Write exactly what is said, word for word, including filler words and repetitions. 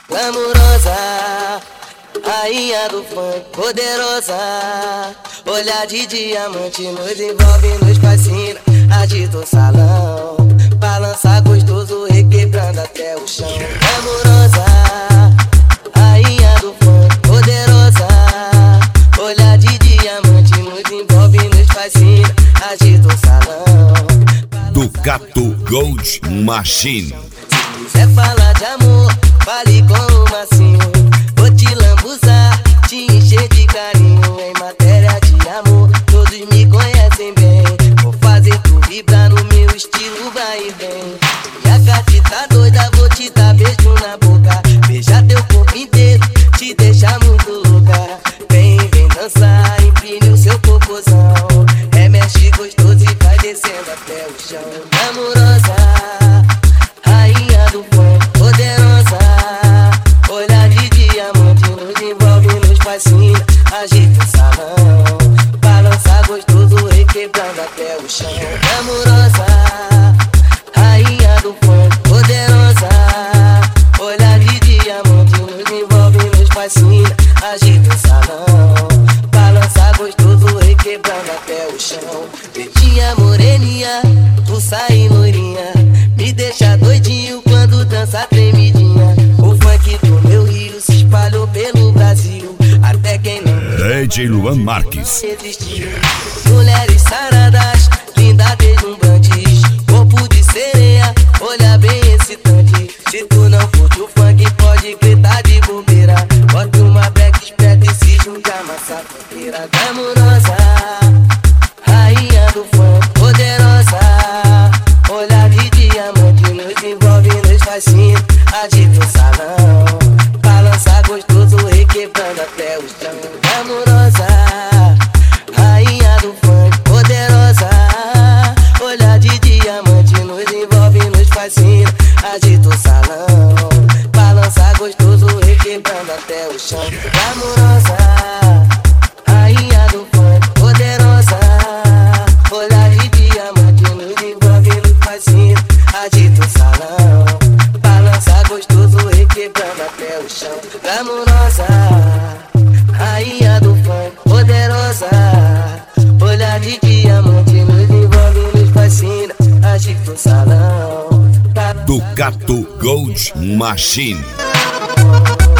Glamurosa, rainha do funk, poderosa. Olhar de diamante nos envolve, nos fascina. Agita o salão, balança gostoso, requebrando até o chão. Glamurosa, rainha do funk, poderosa. Olhar de diamante nos envolve, nos fascina. Agita o salão. Ducato Gold Machine. Se quiser falar de amor, fale com o Massinho. Vou te lambuzar, te encher de carinho. Em matéria de amor, todos me conhecem bem. Vou fazer tu vibrar no meu estilo, vai e vem. E a Cati tá doida, vou te dar beijo na boca. Beijar teu corpo inteiro, te deixar muito louca. Vem, vem dançar, empine o seu popozão. Remexe gostoso e vai descendo até o chão. Amorosa, rainha do funk, poderosa. Olhar de diamante nos envolve, nos fascina. Agita o salão, balança gostoso, requebrando até o chão. Amorosa, rainha do funk, poderosa. Olhar de diamante nos envolve, nos fascina. Agita o salão, balança gostoso, requebrando até o chão. Pretinha moreninha, tu sai loirinha, me deixa doidinho quando dança tremidinha. O funk do meu Rio se espalhou pelo Brasil, até quem não D J Luan Marques. resistiu. Mulheres saradas, lindas deslumbrantes, corpo de sereia, olha bem excitante. Se tu não curte o funk, pode gritar de bobeira. Bota uma black esperta e se junta a massa fronteira. Glamurosa, rainha do funk, poderosa. Olhar de diamante nos envolve, nos fascina. Agita o salão, balança gostoso, requebrando até o chão. Glamurosa, rainha do funk, poderosa. Olhar de diamante nos envolve, nos fascina. Agita o salão, balança gostoso, requebrando até o chão. Glamurosa, rainha do funk, poderosa. Olhar de diamante nos envolve, nos fascina. Agita o salão, balança gostoso, requebrando até o chão. Glamurosa, rainha do funk, poderosa. Olhar de diamante nos envolve, nos fascina. Agita o salão. Ducato Gold Machine.